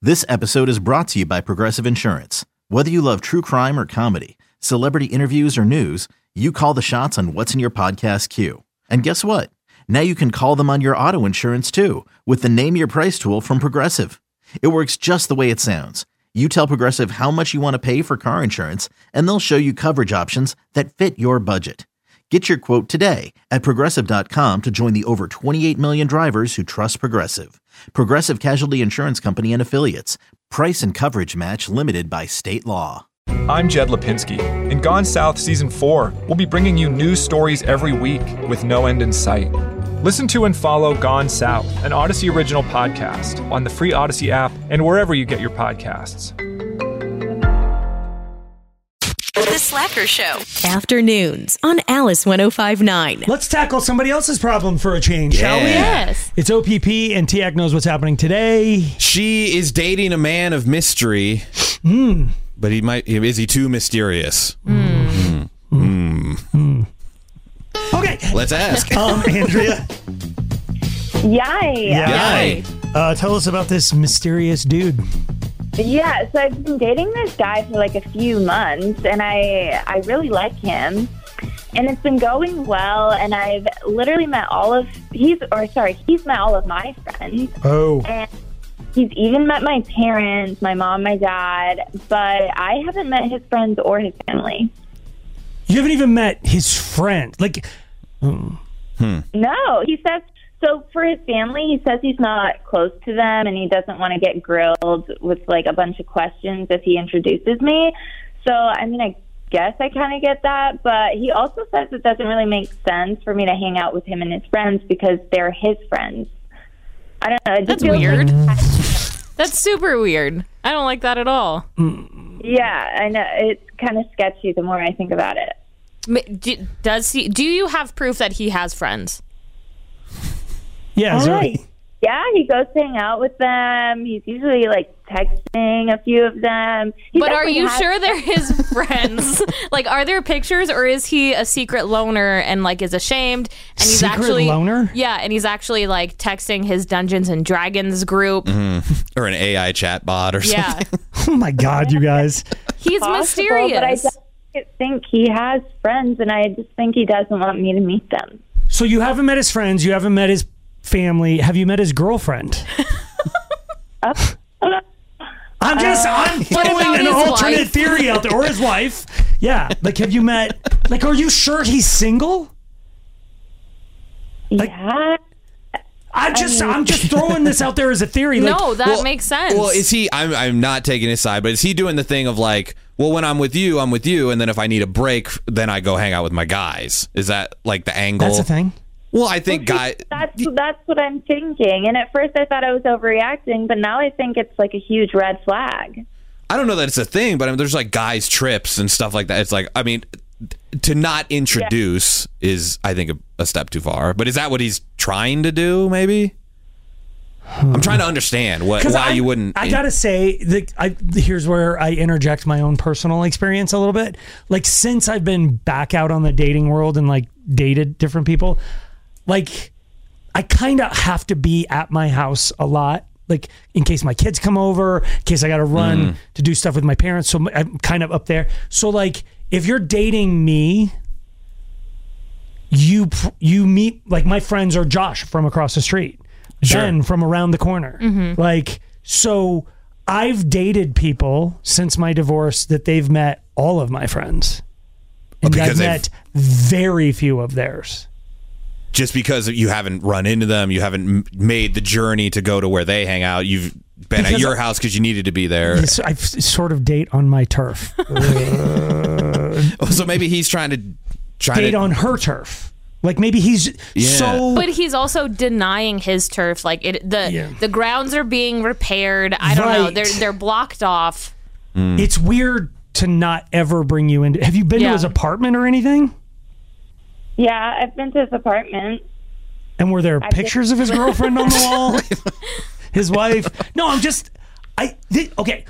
This episode is brought to you by Progressive Insurance. Whether you love true crime or comedy, celebrity interviews or news, you call the shots on what's in your podcast queue. And guess what? Now you can call them on your auto insurance too with the Name Your Price tool from Progressive. It works just the way it sounds. You tell Progressive how much you want to pay for car insurance, and they'll show you coverage options that fit your budget. Get your quote today at Progressive.com to join the over 28 million drivers who trust Progressive. Progressive Casualty Insurance Company and Affiliates. Price and coverage match limited by state law. I'm Jed Lipinski. In Gone South Season 4, we'll be bringing you news stories every week with no end in sight. Listen to and follow Gone South, an Odyssey original podcast on the free Odyssey app and wherever you get your podcasts. The Slacker Show. Afternoons on Alice 105.9. Let's tackle somebody else's problem for a change, shall we? Yes. It's OPP, and Tiak knows what's happening today. She is dating a man of mystery, but is he too mysterious? Okay. Let's ask. Andrea. Yay. Tell us about this mysterious dude. Yeah, so I've been dating this guy for like a few months, and I really like him. And it's been going well, and I've literally met he's met all of my friends. Oh. And he's even met my parents, my mom, my dad, but I haven't met his friends or his family. You haven't even met his friend. No, he says, so for his family, he says he's not close to them and he doesn't want to get grilled with like a bunch of questions if he introduces me. So, I mean, I guess I kind of get that, but he also says it doesn't really make sense for me to hang out with him and his friends because they're his friends. I don't know. It just That's feels weird. Like That's super weird. I don't like that at all. yeah, I know. It's kind of sketchy the more I think about it. Do you have proof that he has friends? Yeah, Yeah, he goes to hang out with them. He's usually like texting a few of them. But are you sure they're his friends? Like, are there pictures, or is he a secret loner and like is ashamed? And he's secret loner? Yeah, and he's actually like texting his Dungeons and Dragons group. Or an AI chat bot or something. Yeah, Oh my God, you guys. he's mysterious. But I don't think he has friends, and I just think he doesn't want me to meet them. So you haven't met his friends. You haven't met his family. Have you met his girlfriend? I'm throwing an alternate wife? theory out there, or his wife. Yeah, like have you met? Like, are you sure he's single? Yeah. I'm just throwing this out there as a theory. Like, No, that makes sense. Well, is he? I'm not taking his side, but is he doing the thing of like, well, when I'm with you, and then if I need a break, then I go hang out with my guys? Is that like the angle? that's a thing. Well, I think That's what I'm thinking. And at first I thought I was overreacting, but now I think it's like a huge red flag. I don't know that it's a thing, but I mean, there's like guys trips and stuff like that. It's like, I mean, to not introduce is, I think, a step too far. But is that what he's trying to do? Maybe. I'm trying to understand why you wouldn't. I gotta say, here's where I interject my own personal experience a little bit. Like, since I've been back out on the dating world and like dated different people, like I kind of have to be at my house a lot, like in case my kids come over, in case I got to run to do stuff with my parents. So I'm kind of up there. So like, if you're dating me, you meet, like, my friends are Josh from across the street, Ben from around the corner. Like, so I've dated people since my divorce that they've met all of my friends, and I've met very few of theirs. Just because you haven't run into them, you haven't made the journey to go to where they hang out. You've been at your house because you needed to be there. Yes, I sort of date on my turf. So maybe he's trying to date on her turf. Like, maybe he's so... But he's also denying his turf. Like, the grounds are being repaired. I don't know. They're blocked off. It's weird to not ever bring you into... Have you been to his apartment or anything? Yeah, I've been to his apartment. And were there pictures of his girlfriend on the wall? His wife? No, I'm just... Okay,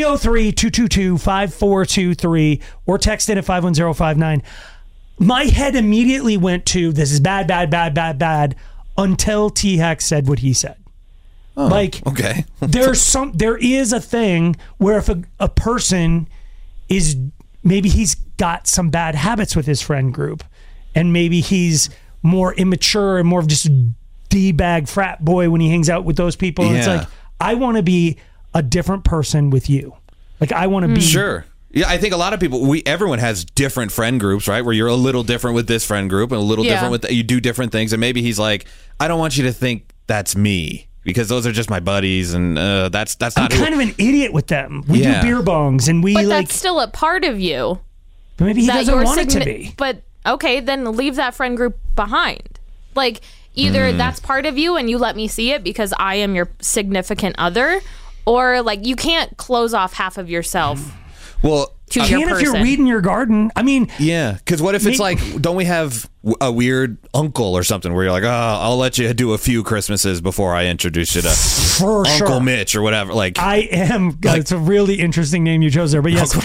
303-222-5423 or text in at 51059. My head immediately went to, this is bad, until T-Hex said what he said. Like, okay. there is a thing where if a person is, maybe he's got some bad habits with his friend group, and maybe he's more immature and more of just a D-bag frat boy when he hangs out with those people. And it's like, I want to be a different person with you. Like, I want to be. Sure. Yeah, I think a lot of people, everyone has different friend groups, right? Where you're a little different with this friend group and a little different with, you do different things. And maybe he's like, I don't want you to think that's me, because those are just my buddies, and that's not. I'm kind of an idiot with them. We do beer bongs, and we but like. That's still a part of you. But maybe he doesn't want it to be. But okay, then leave that friend group behind. Like, either that's part of you and you let me see it because I am your significant other, or like you can't close off half of yourself. Well, to you your can person. if you're weeding your garden. I mean, yeah, because what if it's like, don't we have a weird uncle or something where you're like, oh, I'll let you do a few Christmases before I introduce you to for Uncle sure. Mitch or whatever. Like, I am. It's a really interesting name you chose there, but yes,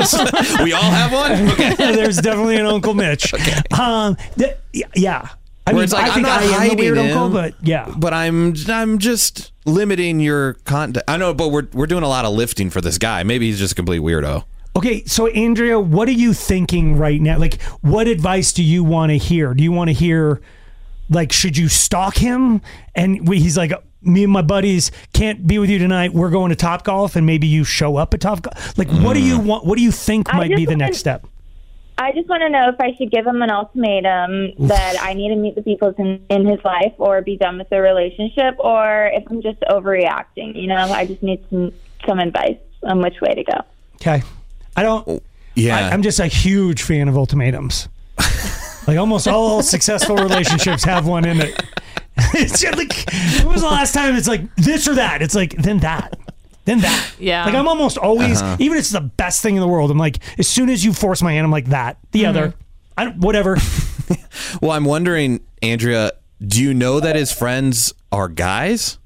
we all have one. Okay. There's definitely an Uncle Mitch. Okay. Yeah. I mean, it's like, I think I'm not I am the hiding weird him, uncle, but yeah. But I'm just limiting your content. I know, but we're doing a lot of lifting for this guy. Maybe he's just a complete weirdo. Okay, so Andrea, what are you thinking right now? Like, what advice do you want to hear? Do you want to hear, like, should you stalk him? And he's like, me and my buddies can't be with you tonight. We're going to Topgolf, and maybe you show up at Topgolf. Like, what do you want? What do you think might be the next step? I just want to know if I should give him an ultimatum that I need to meet the people in his life or be done with the relationship, or if I'm just overreacting. You know, I just need some advice on which way to go. Okay. I don't. Yeah. I'm just a huge fan of ultimatums. Like, almost all successful relationships have one in it. It's just like, when was the last time it's like this or that? It's like, then that. Then that. Yeah. Like, I'm almost always, even if it's the best thing in the world, I'm like, as soon as you force my hand, I'm like, that. The other. Whatever. Well, I'm wondering, Andrea, do you know that his friends are guys?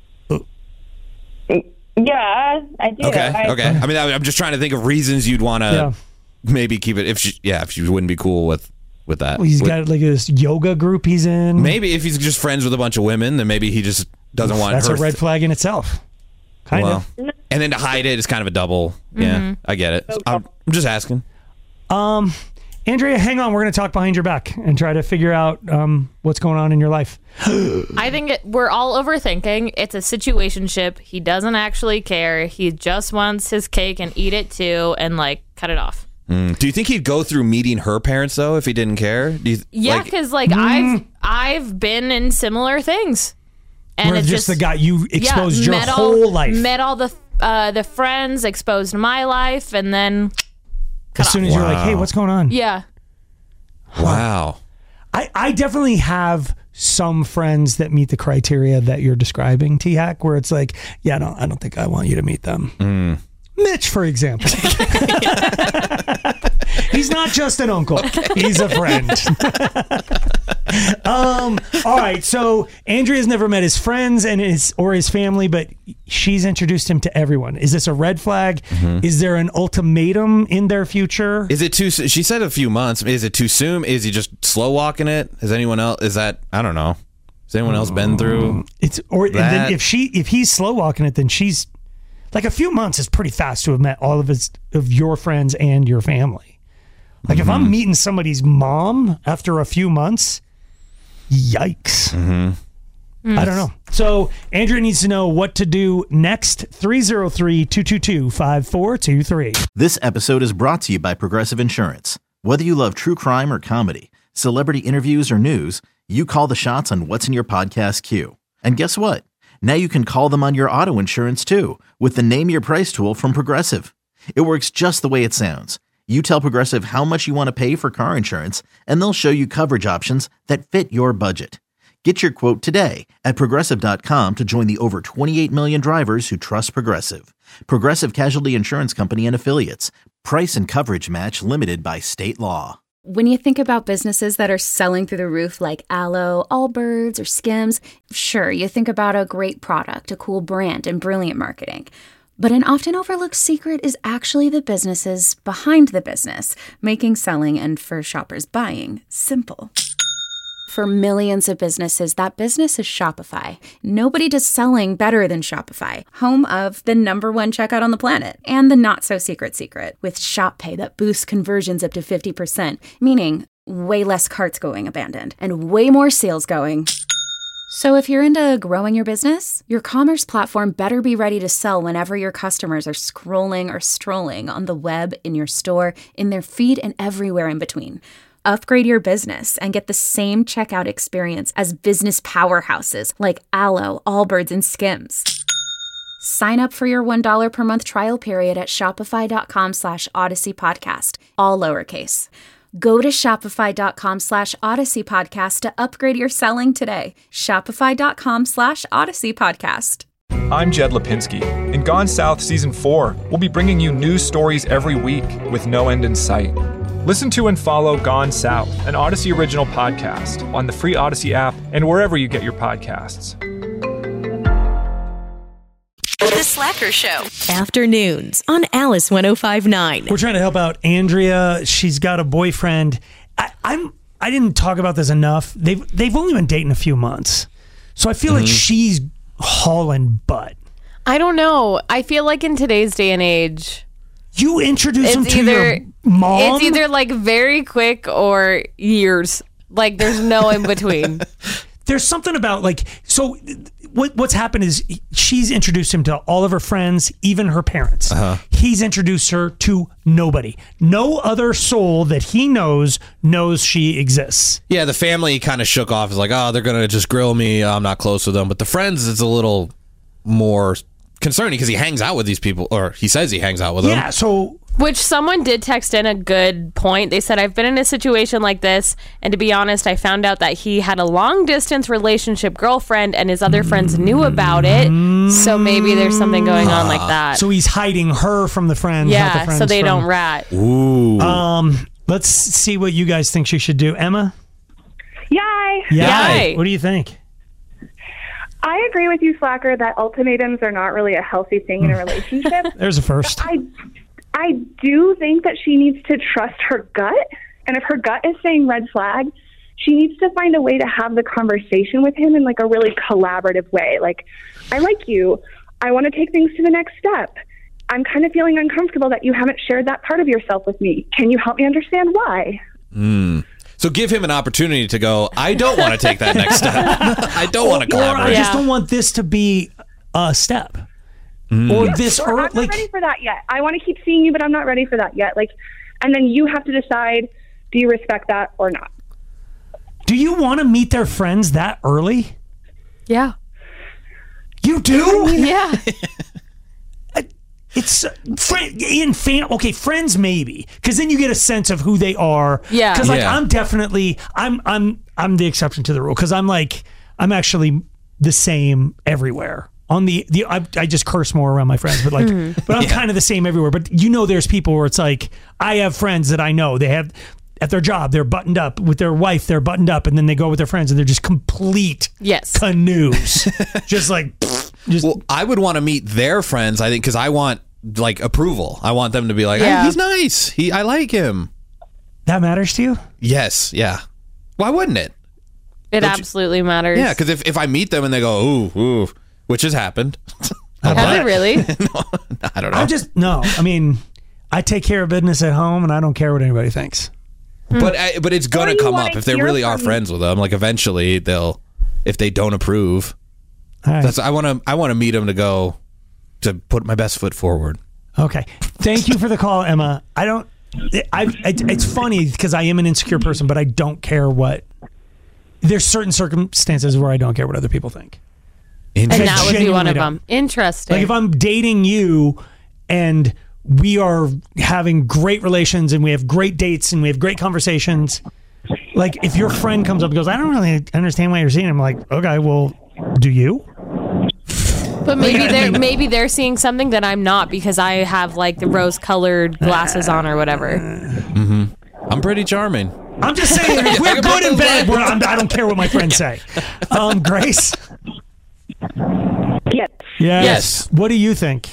Yeah, I do. Okay. I mean, I'm just trying to think of reasons you'd want to maybe keep it if she wouldn't be cool with that. Well, he's got like this yoga group he's in. Maybe if he's just friends with a bunch of women, then maybe he just doesn't want. That's a red flag in itself. Kind of. And then to hide it is kind of a double. Yeah, I get it. I'm just asking. Andrea, hang on. We're going to talk behind your back and try to figure out what's going on in your life. I think we're all overthinking. It's a situationship. He doesn't actually care. He just wants his cake and eat it too, and like cut it off. Do you think he'd go through meeting her parents though if he didn't care? Yeah, because I've been in similar things, and Where it's just the guy you exposed your whole life. Met all the friends, exposed my life, and then as soon as you're like, hey, what's going on? Yeah. Wow. I definitely have some friends that meet the criteria that you're describing, T-Hack, where it's like, yeah, I don't think I want you to meet them. Mitch, for example. He's not just an uncle. He's a friend. All right. So Andrea's never met his friends and his family, but she's introduced him to everyone. Is this a red flag? Is there an ultimatum in their future? Is it too? She said a few months. Is it too soon? Is he just slow walking it? Has anyone else? Is that? I don't know. Has anyone else been through? And then if he's slow walking it, then she's like, a few months is pretty fast to have met all of your friends and your family. Like, if I'm meeting somebody's mom after a few months, yikes. I don't know. So Andrea needs to know what to do next. 303-222-5423. This episode is brought to you by Progressive Insurance. Whether you love true crime or comedy, celebrity interviews or news, you call the shots on what's in your podcast queue. And guess what? Now you can call them on your auto insurance too with the Name Your Price tool from Progressive. It works just the way it sounds. You tell Progressive how much you want to pay for car insurance, and they'll show you coverage options that fit your budget. Get your quote today at Progressive.com to join the over 28 million drivers who trust Progressive. Progressive Casualty Insurance Company and Affiliates. Price and coverage match limited by state law. When you think about businesses that are selling through the roof like Aloe, Allbirds, or Skims, sure, you think about a great product, a cool brand, and brilliant marketing. But an often overlooked secret is actually the businesses behind the business, making selling and for shoppers buying simple. For millions of businesses, that business is Shopify. Nobody does selling better than Shopify, home of the #1 checkout on the planet and the not-so-secret secret with Shop Pay that boosts conversions up to 50%, meaning way less carts going abandoned and way more sales going. So if you're into growing your business, your commerce platform better be ready to sell whenever your customers are scrolling or strolling on the web, in your store, in their feed, and everywhere in between. Upgrade your business and get the same checkout experience as business powerhouses like Alo, Allbirds, and Skims. Sign up for your $1 per month trial period at shopify.com/Odyssey Podcast, all lowercase. Go to shopify.com/Odyssey Podcast to upgrade your selling today. Shopify.com/Odyssey Podcast. I'm Jed Lipinski. In Gone South Season 4, we'll be bringing you news stories every week with no end in sight. Listen to and follow Gone South, an Odyssey original podcast, on the free Odyssey app and wherever you get your podcasts. The Slacker Show. Afternoons on Alice 105.9. We're trying to help out Andrea. She's got a boyfriend. I didn't talk about this enough. They've only been dating a few months, so I feel like she's hauling butt. I don't know. I feel like in today's day and age, you introduce him to your mom. It's either like very quick or years. Like there's no in between. There's something about like, so what's happened is she's introduced him to all of her friends, even her parents. He's introduced her to nobody. No other soul that he knows she exists. Yeah, the family kind of shook off. It's like, oh, they're going to just grill me. I'm not close with them. But the friends is a little more concerning because he hangs out with these people, or he says he hangs out with them. Yeah, so... Which someone did text in a good point. They said, I've been in a situation like this, and to be honest, I found out that he had a long-distance relationship girlfriend, and his other friends knew about it, so maybe there's something going on like that. So he's hiding her from the friends, not the friends so they from... don't rat. Ooh. Let's see what you guys think she should do. Emma? Yay! Yay! What do you think? I agree with you, Slacker, that ultimatums are not really a healthy thing in a relationship. There's a first. I do think that she needs to trust her gut. And if her gut is saying red flag, she needs to find a way to have the conversation with him in like a really collaborative way. Like, I like you. I want to take things to the next step. I'm kind of feeling uncomfortable that you haven't shared that part of yourself with me. Can you help me understand why? So give him an opportunity to go, I don't want to take that next step. I don't want to collaborate. I just don't want this to be a step. Or this, or I'm not ready for that yet. I want to keep seeing you, but I'm not ready for that yet. Like, and then you have to decide: do you respect that or not? Do you want to meet their friends that early? Yeah. You do? Yeah. It's friends maybe, because then you get a sense of who they are. Yeah. Because I'm definitely I'm the exception to the rule, because I'm actually the same everywhere. I just curse more around my friends, but but I'm kind of the same everywhere. But there's people where it's like, I have friends that I know, they have at their job, they're buttoned up with their wife, they're buttoned up, and then they go with their friends and they're just complete canoes. Well, I would want to meet their friends, I think, because I want like approval. I want them to be like, hey, he's nice. I like him. That matters to you? Yes. Yeah. Why wouldn't it? It absolutely matters. Yeah, because if I meet them and they go, ooh, which has happened. Has it really? No, I don't know. I mean, I take care of business at home and I don't care what anybody thinks. But it's going to come up if they really are friends with them. Like eventually if they don't approve. Right. I want to meet them to put my best foot forward. Okay. Thank you for the call, Emma. It's funny because I am an insecure person, but I don't care there's certain circumstances where I don't care what other people think. And that would be one of them. Interesting. Like if I'm dating you and we are having great relations and we have great dates and we have great conversations, like if your friend comes up and goes, I don't really understand why you're seeing him, I'm like, okay, well, do you? But maybe they're seeing something that I'm not because I have like the rose-colored glasses on or whatever. I'm pretty charming. I'm just saying, if we're good in bed, I don't care what my friends say. Grace? Yes. What do you think?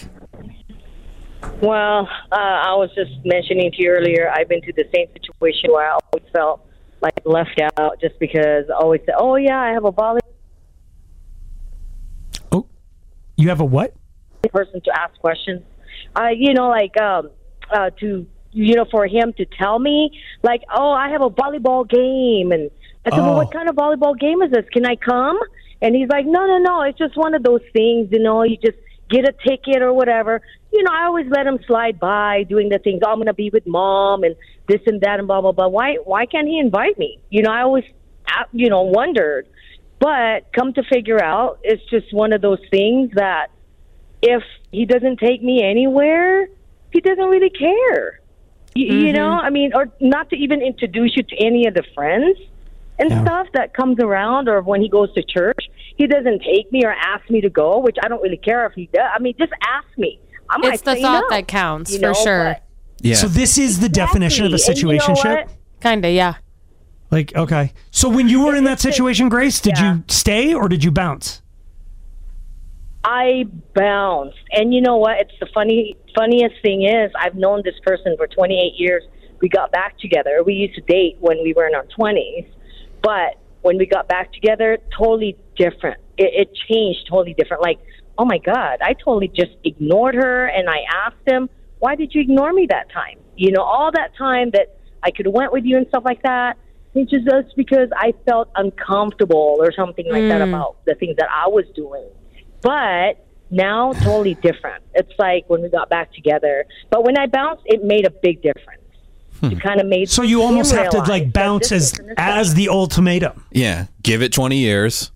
Well, I was just mentioning to you earlier, I've been through the same situation where I always felt like left out just because I always say, oh yeah, I have a volleyball You have a what? person to ask questions. For him to tell me, like, oh, I have a volleyball game. And I said, well, what kind of volleyball game is this? Can I come? And he's like, no, it's just one of those things, you just get a ticket or whatever. I always let him slide by doing the things. I'm going to be with mom and this and that and blah, blah, blah. Why can't he invite me? I always, wondered. But come to figure out, it's just one of those things that if he doesn't take me anywhere, he doesn't really care. You know, I mean, or not to even introduce you to any of the friends and stuff that comes around, or when he goes to church, he doesn't take me or ask me to go, which I don't really care if he does. I mean, just ask me. It's the thought that counts, for sure. Yeah. So this is the definition of a situationship? Kinda, yeah. Like, okay. So when you were in that situation, Grace, did you stay or did you bounce? I bounced. And you know what? It's the funniest thing is I've known this person for 28 years. We got back together. We used to date when we were in our 20s. But when we got back together, totally different. It changed totally different. Like, oh my God, I totally just ignored her. And I asked him, why did you ignore me that time? All that time that I could have went with you and stuff like that. It's just because I felt uncomfortable or something like that about the things that I was doing. But now, totally different. It's like when we got back together. But when I bounced, it made a big difference. It kind of made. So you almost have to like bounce as the ultimatum. Yeah, give it 20 years.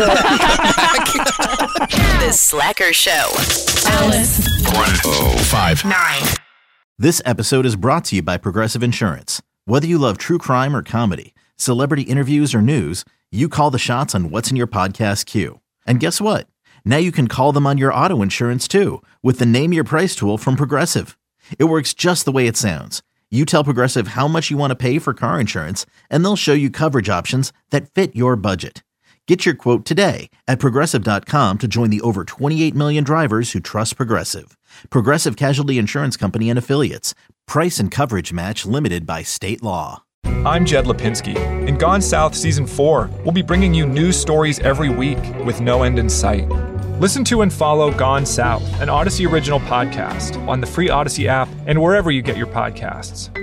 The Slacker Show. Alice. 1059. This episode is brought to you by Progressive Insurance. Whether you love true crime or comedy, celebrity interviews or news, you call the shots on what's in your podcast queue. And guess what? Now you can call them on your auto insurance too with the Name Your Price tool from Progressive. It works just the way it sounds. You tell Progressive how much you want to pay for car insurance, and they'll show you coverage options that fit your budget. Get your quote today at Progressive.com to join the over 28 million drivers who trust Progressive. Progressive Casualty Insurance Company and Affiliates. Price and coverage match limited by state law. I'm Jed Lipinski. In Gone South Season 4, we'll be bringing you news stories every week with no end in sight. Listen to and follow Gone South, an Odyssey original podcast, on the free Odyssey app and wherever you get your podcasts.